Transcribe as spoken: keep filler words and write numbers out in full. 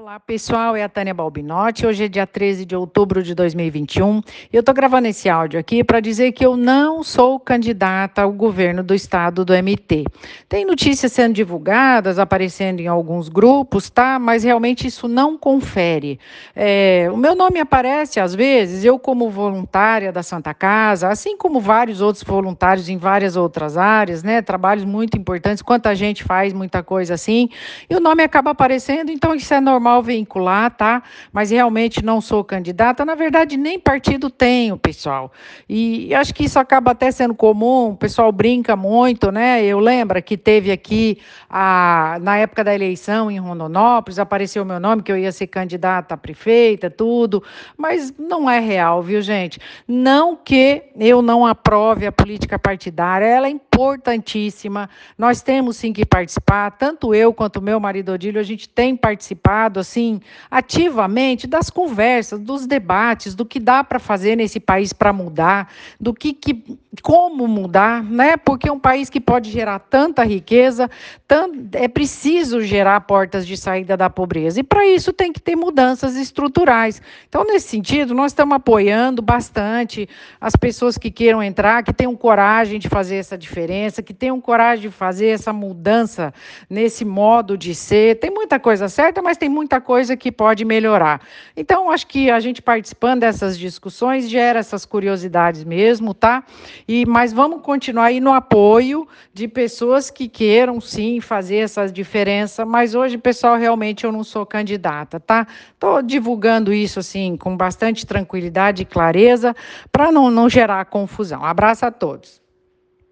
Olá, pessoal, é a Tânia Balbinotti. Hoje é dia treze de outubro de dois mil e vinte e um. Eu estou gravando esse áudio aqui para dizer que eu não sou candidata ao governo do estado do M T. Tem notícias sendo divulgadas, aparecendo em alguns grupos, tá? Mas realmente isso não confere. É, o meu nome aparece às vezes, eu como voluntária da Santa Casa, assim como vários outros voluntários em várias outras áreas, né? Trabalhos muito importantes, quanta gente faz muita coisa assim, e o nome acaba aparecendo, então isso é normal vincular, tá? Mas realmente não sou candidata. Na verdade, nem partido tenho, pessoal. E acho que isso acaba até sendo comum, o pessoal brinca muito, né? Eu lembro que teve aqui, a, na época da eleição em Rondonópolis, apareceu o meu nome, que eu ia ser candidata a prefeita, tudo, mas não é real, viu, gente? Não que eu não aprove a política partidária, ela é importantíssima, nós temos sim que participar, tanto eu quanto o meu marido Odílio, a gente tem participado, assim, ativamente das conversas, dos debates, do que dá para fazer nesse país para mudar, do que, que, como mudar, né? Porque é um país que pode gerar tanta riqueza, tant, é preciso gerar portas de saída da pobreza, e para isso tem que ter mudanças estruturais. Então, nesse sentido, nós estamos apoiando bastante as pessoas que queiram entrar, que tenham coragem de fazer essa diferença, que tenham coragem de fazer essa mudança nesse modo de ser. Tem muita coisa certa, mas tem muita coisa que pode melhorar. Então, acho que a gente participando dessas discussões gera essas curiosidades mesmo, tá? E, mas vamos continuar aí no apoio de pessoas que queiram, sim, fazer essa diferença, mas hoje, pessoal, realmente eu não sou candidata, tá? Estou divulgando isso, assim, com bastante tranquilidade e clareza, para não, não gerar confusão. Abraço a todos.